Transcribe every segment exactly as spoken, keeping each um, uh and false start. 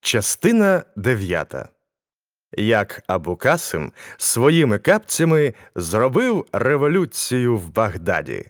Частина дев'ята. Як Абу-Касим своїми капцями зробив революцію в Багдаді.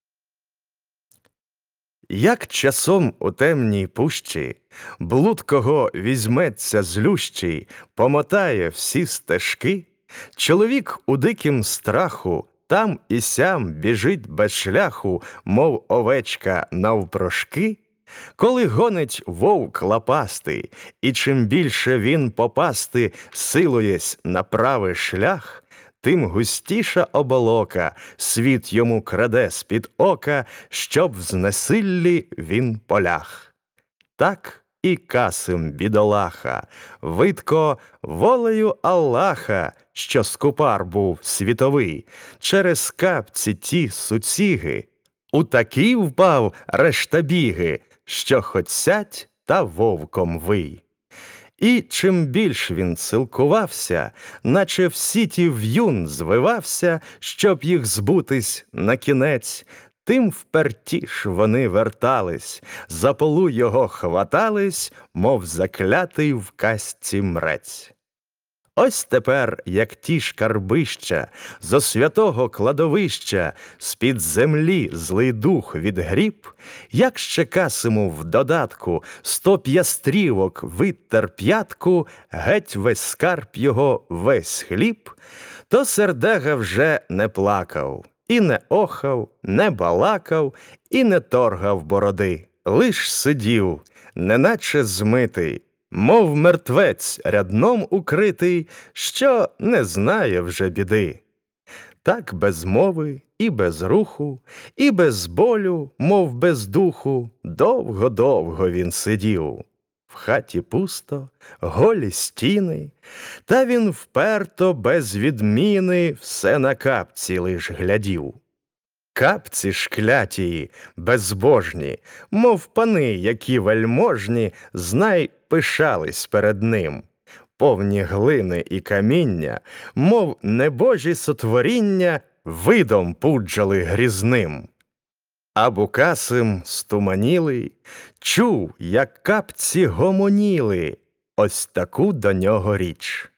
Як часом у темній пущі блуд кого візьметься злющий, помотає всі стежки, чоловік у дикім страху там і сям біжить без шляху, мов овечка навпрошки. Коли гонить вовк лапастий, і чим більше він попасти силуєсь на правий шлях, тим густіша оболока світ йому краде з-під ока, щоб в знесиллі він полях. Так і Касим бідолаха, видко волею Аллаха, що скупар був світовий, через капці ті суціги, у такі впав решта-біги, що хоть сядь та вовком вий. І чим більш він силкувався, наче в сіті в'юн звивався, щоб їх збутись на кінець, тим впертіш вони вертались, за полу його хватались, мов заклятий в казці мрець. Ось тепер, як ті шкарбища зо святого кладовища з-під землі злий дух відгріб, як ще Касиму в додатку сто п'ястрівок виттер п'ятку, геть весь скарб його, весь хліб, то сердега вже не плакав, і не охав, не балакав, і не торгав бороди, лиш сидів, неначе змитий, мов мертвець рядном укритий, що не знає вже біди. Так без мови і без руху, і без болю, мов без духу, довго-довго він сидів. В хаті пусто, голі стіни, та він вперто без відміни все на капці лиш глядів. Капці ж клятії, безбожні, мов пани, які вельможні, знай пишались перед ним. Повні глини і каміння, мов небожі сотворіння, видом пуджали грізним. Абу-Касим, стуманілий, чув, як капці гомоніли, ось таку до нього річ.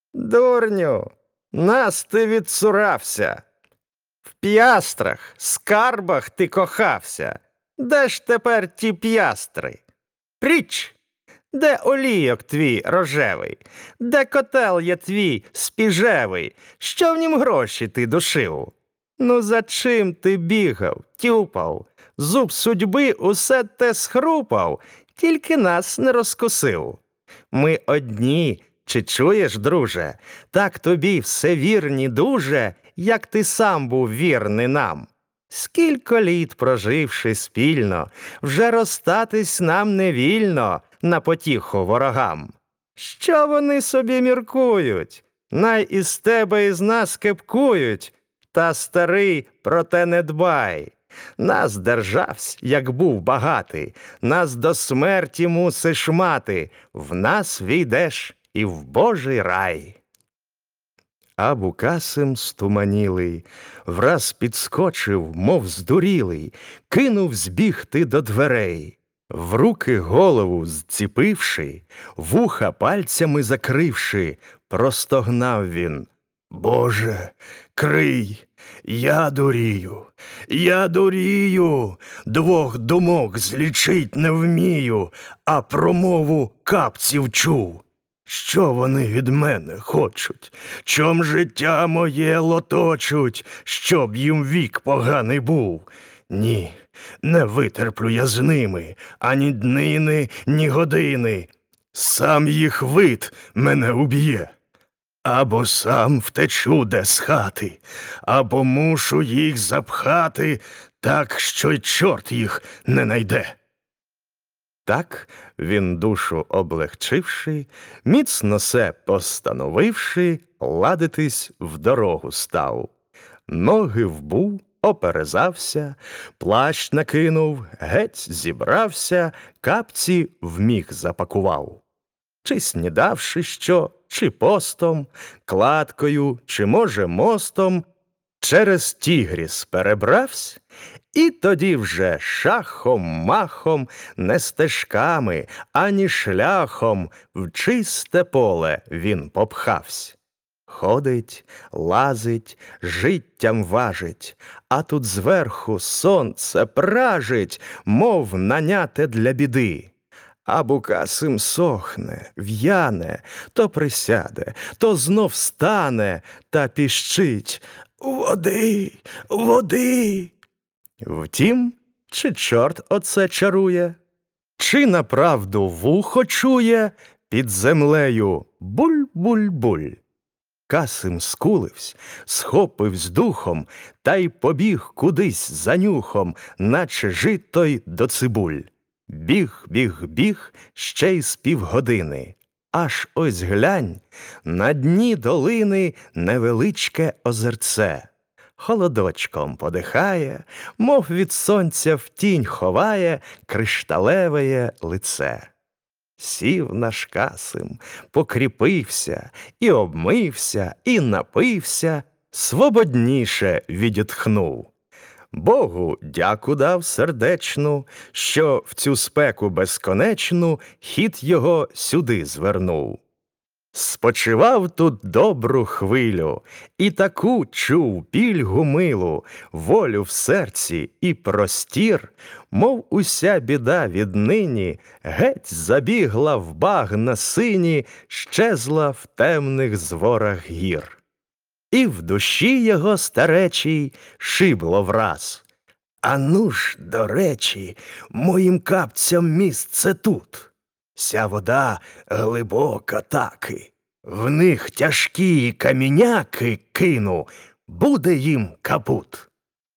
«Дурню, нас ти відсурався! В п'ястрах, скарбах ти кохався. Де ж тепер ті п'ястри? Пріч! Де олійок твій рожевий? Де котел є твій спіжевий? Що в нім гроші ти душив? Ну за чим ти бігав, тюпав? Зуб судьби усе те схрупав, тільки нас не розкусив. Ми одні, чи чуєш, друже? Так тобі все вірні дуже, як ти сам був вірний нам. Скілько літ проживши спільно, вже розстатись нам не вільно на потіху ворогам. Що вони собі міркують? Най із тебе із нас кепкують, та, старий, про те не дбай. Нас державсь, як був багатий, нас до смерті мусиш мати, в нас війдеш і в Божий рай. Абу-Касим стуманілий враз підскочив, мов здурілий, кинув збігти до дверей. В руки голову зціпивши, вуха пальцями закривши, простогнав він: «Боже, крий, я дурію, я дурію, двох думок злічить не вмію, а промову капців чув. Що вони від мене хочуть? Чом життя моє лоточуть, щоб їм вік поганий був? Ні, не витерплю я з ними ані днини, ні години. Сам їх вид мене уб'є. Або сам втечу де з хати, або мушу їх запхати, так, що й чорт їх не найде». Так він, душу облегчивши, міцно се постановивши, ладитись в дорогу став. Ноги вбув, оперезався, плащ накинув, геть зібрався, капці вміг запакував. Чи снідавши що, чи постом, кладкою, чи, може, мостом, через Тігріс перебравсь І тоді вже шахом-махом, не стежками, ані шляхом в чисте поле він попхавсь. Ходить, лазить, життям важить, а тут зверху сонце пражить, мов наняте для біди. А Букасим сохне, в'яне, то присяде, то знов стане та піщить: «Води, води!» Втім, чи чорт оце чарує, чи направду вухо чує, під землею буль-буль-буль. Касим скуливсь, схопивсь духом та й побіг кудись за нюхом, наче жито й до цибуль. Біг, біг, біг ще й з півгодини. Аж ось глянь, на дні долини невеличке озерце. Холодочком подихає, мов від сонця в тінь ховає кришталевеє лице. Сів наш Касим, покріпився, і обмився, і напився, свободніше відітхнув. Богу дяку дав сердечну, що в цю спеку безконечну хід його сюди звернув. Спочивав тут добру хвилю, і таку чув пільгу милу, волю в серці і простір, мов уся біда віднині геть забігла в багна сині, щезла в темних зворах гір. І в душі його старечій шибло враз: «А ну ж, до речі, моїм капцям місце тут. Ся вода глибока таки, в них тяжкі каміняки кину, буде їм капут.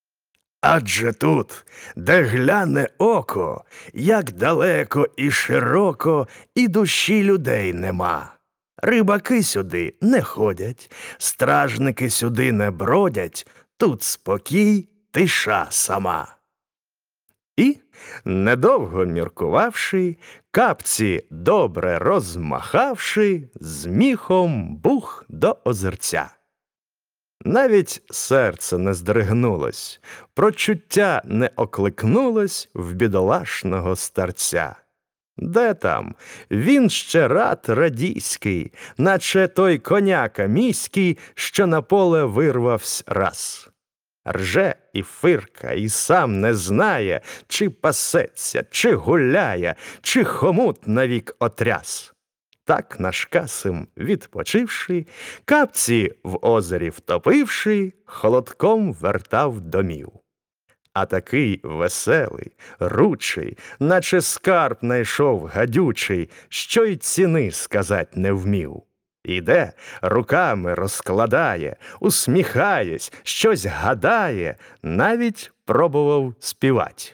Адже тут, де гляне око, як далеко і широко, і душі людей нема. Рибаки сюди не ходять, стражники сюди не бродять, тут спокій, тиша сама». І, недовго міркувавши, капці добре розмахавши, з міхом бух до озерця. Навіть серце не здригнулось, прочуття не окликнулось в бідолашного старця. Де там? Він ще рад радійський, наче той коняка міський, що на поле вирвавсь раз. Рже і фирка, і сам не знає, чи пасеться, чи гуляє, чи хомут навік отряс. Так наш Касим, відпочивши, капці в озері втопивши, холодком вертав домів. А такий веселий, ручий, наче скарб найшов гадючий, що й ціни сказать не вмів. Іде, руками розкладає, усміхаєсь, щось гадає, навіть пробував співать.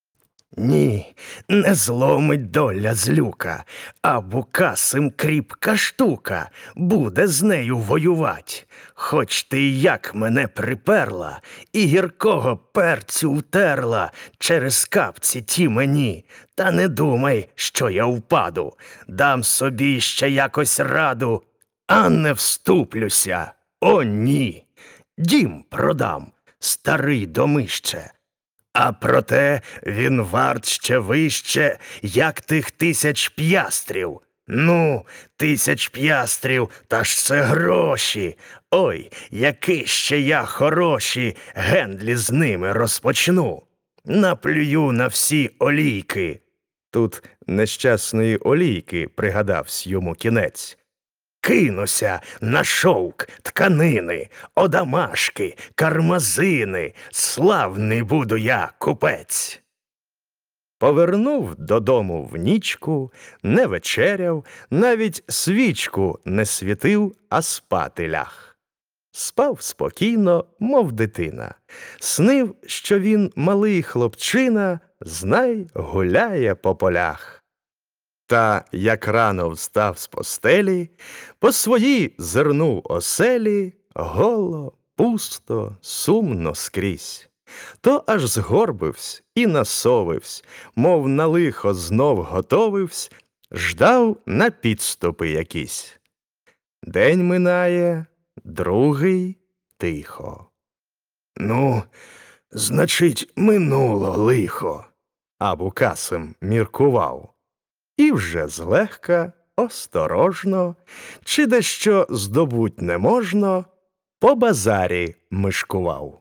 Ні, не зломить доля злюка, а Букасим кріпка штука, буде з нею воювать. Хоч ти як мене приперла, і гіркого перцю втерла через капці ті мені, та не думай, що я впаду, дам собі ще якось раду, а не вступлюся, о ні, дім продам, старий домище. А проте він варт ще вище, як тих тисяч п'ястрів. Ну, тисяч п'ястрів, та ж це гроші. Ой, які ще я хороші гендлі з ними розпочну. Наплюю на всі олійки. Тут нещасної олійки пригадавсь йому кінець. Кинуся на шовк, тканини, одамашки, кармазини, славний буду я купець. Повернув додому в нічку, не вечеряв, навіть свічку не світив, а спати ляг. Спав спокійно, мов дитина. Снив, що він малий хлопчина, знай, гуляє по полях. Та, як рано встав з постелі, по своїй зирнув оселі, голо, пусто, сумно скрізь. То аж згорбивсь і насовивсь, мов на лихо знов готовивсь, ждав на підступи якісь. День минає, другий тихо. Ну, Значить, минуло лихо. Абу Касим міркував. І вже злегка, осторожно, чи дещо здобуть не можна, по базарі мишкував.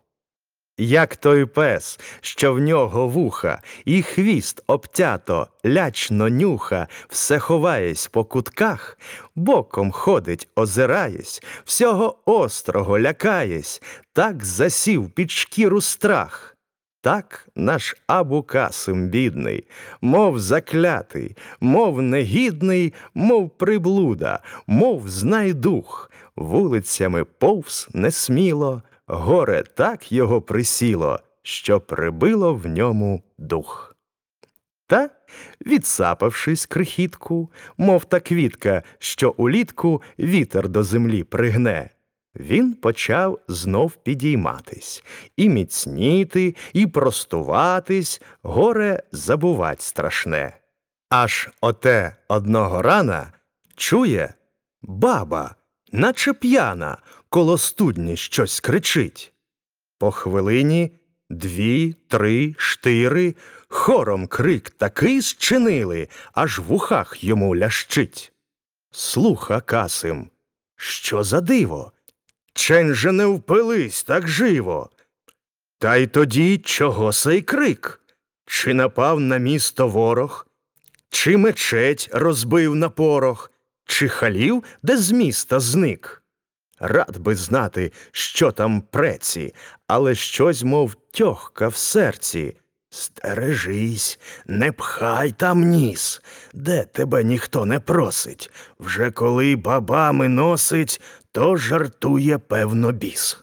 Як той пес, що в нього вуха, і хвіст обтято, лячно нюха, все ховаєсь по кутках, боком ходить, озираєсь, всього острого лякаєсь, так засів під шкіру страх. Так наш Абу Касим бідний, мов заклятий, мов негідний, мов приблуда, мов знайдух, вулицями повз несміло, горе так його присіло, що прибило в ньому дух. Та, відсапавшись крихітку, мов та квітка, що улітку вітер до землі пригне, він почав знов підійматись, і міцніти, і простуватись, горе забувать страшне. Аж оте одного рана чує баба, наче п'яна, коло студні щось кричить. По хвилині дві, три, штири, хором крик такий зчинили, аж в ухах йому лящить. Слуха Касим, що за диво? Чень же не впились так живо. Та й тоді чого сей крик? Чи напав на місто ворог? Чи мечеть розбив на порох? Чи халів, де з міста зник? Рад би знати, що там преці, але щось, мов тьохка в серці. Стережись, не пхай там ніс, де тебе ніхто не просить. Вже коли бабами носить, то жартує, певно, біс.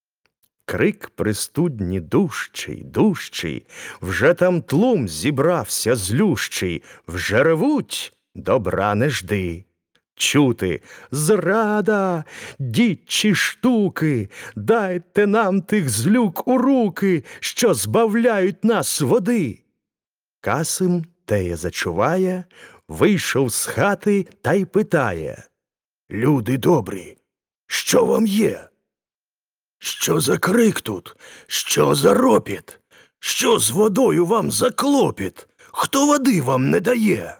Крик при студні дужчий, дужчий, вже там тлум зібрався злющий, вже ревуть, добра не жди. Чути зрада, дідчі штуки, дайте нам тих злюк у руки, що збавляють нас води. Касим теє зачуває, вийшов з хати та й питає: люди добрі, що вам є? Що за крик тут? Що за ропіт? Що з водою вам за клопіт? Хто води вам не дає?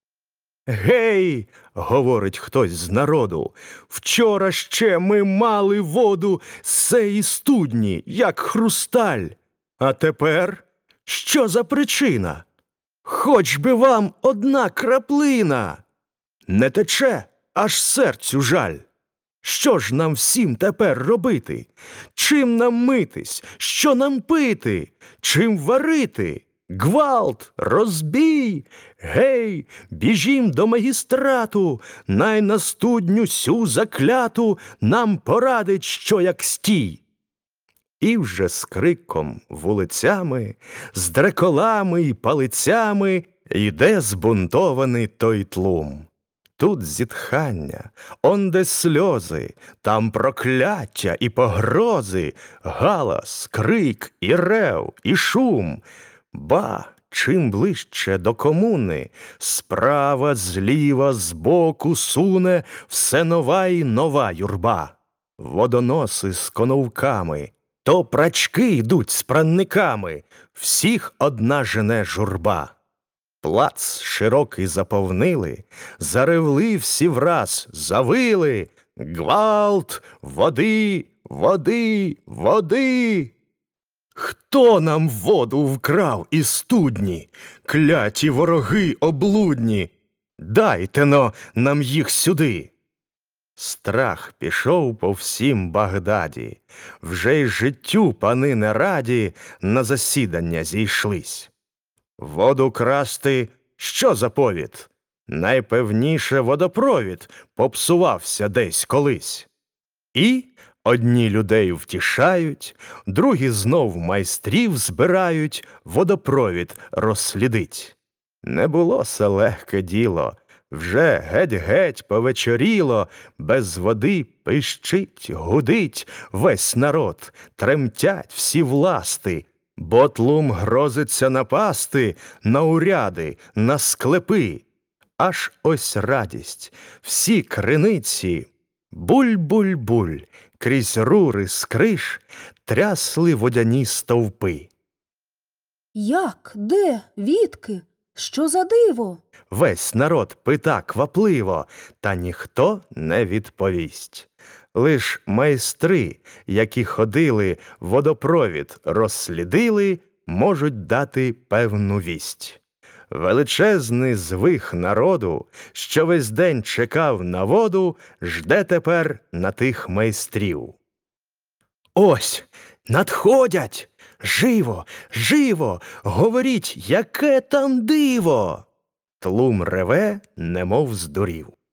Гей, говорить хтось з народу, вчора ще ми мали воду з сеї студні, як хрусталь. А тепер що за причина? Хоч би вам одна краплина. Не тече, аж серцю жаль. Що ж нам всім тепер робити? Чим нам митись? Що нам пити? Чим варити? Гвалт, розбій! Гей, біжім до магістрату, най на студню сю закляту нам порадить, що як стій. І вже з криком вулицями, з дреколами й палицями йде збунтований той тлум. Тут зітхання, онде сльози, там прокляття і погрози, галас, крик і рев, і шум. Ба, чим ближче до комуни, справа, зліва, збоку суне все нова й нова юрба. Водоноси з коновками, то прачки йдуть з пранниками, всіх одна жене журба. Плац широкий заповнили, заревли всі враз, завили: гвалт, води, води, води! Хто нам воду вкрав із студні? Кляті вороги облудні! Дайте-но нам їх сюди! Страх пішов по всім Багдаді, вже й життю пани не раді на засідання зійшлись. Воду красти – що за повід? Найпевніше водопровід попсувався десь колись. І одні людей втішають, другі знов майстрів збирають водопровід розслідить. Не було се легке діло, вже геть-геть повечоріло, без води пищить, гудить весь народ, тремтять всі власти, бо тлум грозиться напасти на уряди, на склепи. Аж ось радість, всі криниці, буль-буль-буль, крізь рури з криш трясли водяні стовпи. Як? Де? Відки? Що за диво? Весь народ пита квапливо, та ніхто не відповість. Лиш майстри, які ходили, водопровід розслідили, можуть дати певну вість. Величезний звих народу, що весь день чекав на воду, жде тепер на тих майстрів. Ось, надходять! Живо, живо, говоріть, яке там диво! Тлум реве, немов здурів.